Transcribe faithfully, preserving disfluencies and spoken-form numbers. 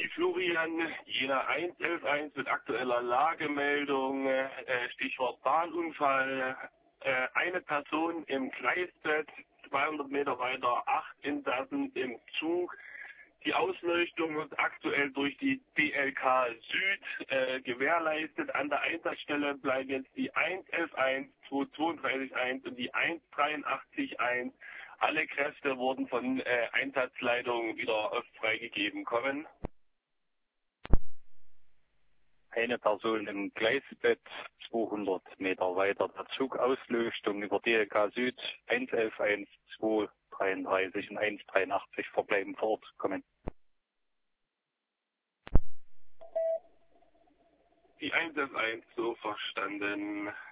Florian, Jena eins elf eins mit aktueller Lagemeldung, äh, Stichwort Bahnunfall, äh, eine Person im Gleisbett, zweihundert Meter weiter, acht Insassen im Zug. Die Ausleuchtung wird aktuell durch die B L K Süd äh, gewährleistet. An der Einsatzstelle bleiben jetzt die eins elf eins, zwei zweiunddreißig eins und die eins dreiundachtzig eins. Alle Kräfte wurden von äh, Einsatzleitung wieder äh, freigegeben. Kommen. Eine Person im Gleisbett, zweihundert Meter weiter. Der Zug Ausleuchtung über D L K Süd, eins elf eins, zwei dreiunddreißig und eins dreiundachtzig verbleiben vor Ort. Kommen. Die eins elf eins, so verstanden.